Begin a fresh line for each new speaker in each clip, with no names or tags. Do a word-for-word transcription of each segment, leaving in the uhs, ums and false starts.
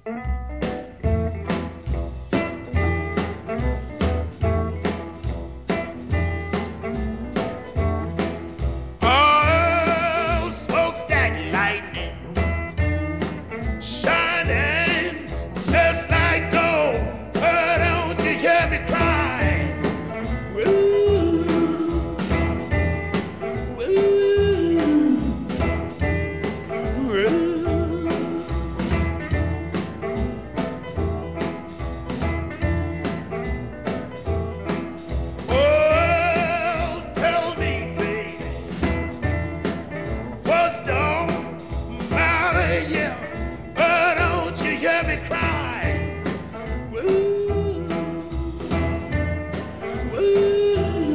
Oh, smokestack lightning shining just like gold. Oh, don't you hear me crying? Woo, woo, woo. Oh, tell me, baby, what's don't matter, yeah. Oh, don't you hear me crying? Woo, woo,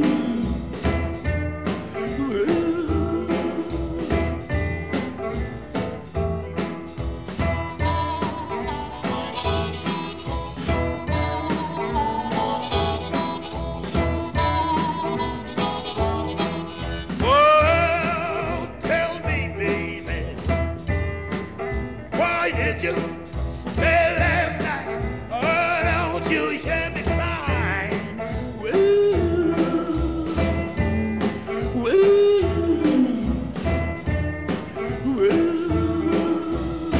woo. Oh, tell me, baby, why did you stay last night? Oh, don't you hear me crying? Woo, woo, woo.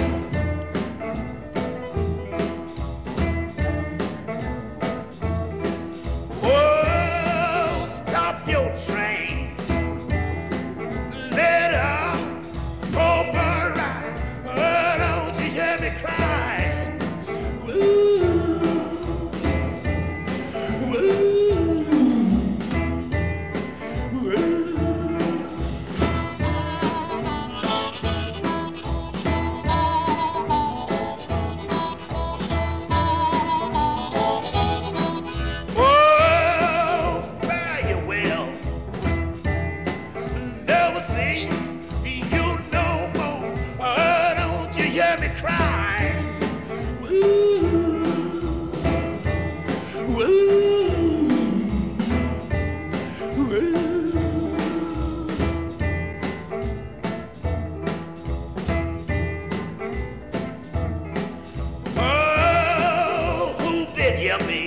Oh, stop your train. Let her go by right. Oh, don't you hear me crying? Woo, woo, woo. Oh, fare you well. Never see you no more. Oh, don't you hear me crying? Woo, woo, woo. Oh, who bid you be?